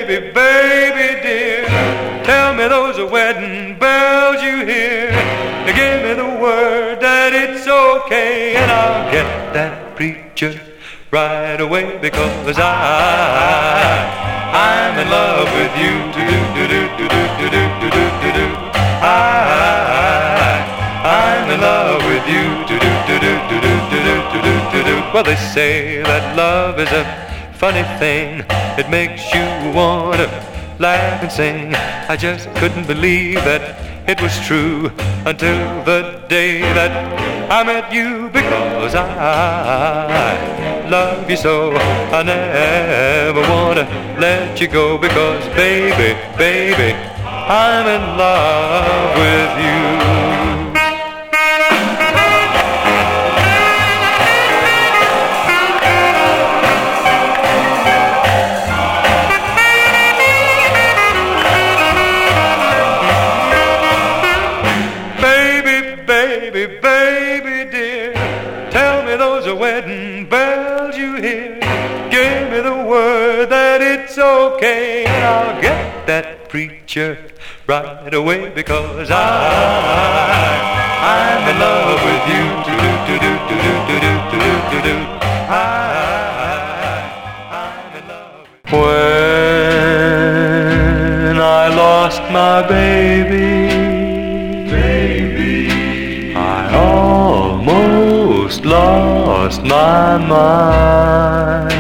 baby, baby dear, tell me those wedding bells you hear. Give me the word that it's okay, and I'll get that preacher right away, because I'm in love with you. I'm in love with you. Well, they say that love is a funny thing. It makes you want to laugh and sing. I just couldn't believe that it was true until the day that I met you, because I love you so. I never want to let you go, because baby, baby, I'm in love with you. Baby, baby dear, tell me those wedding bells you hear. Give me the word that it's okay, and I'll get that preacher right away, because I'm in love with you. I'm in love. When I lost my baby, I almost lost my mind.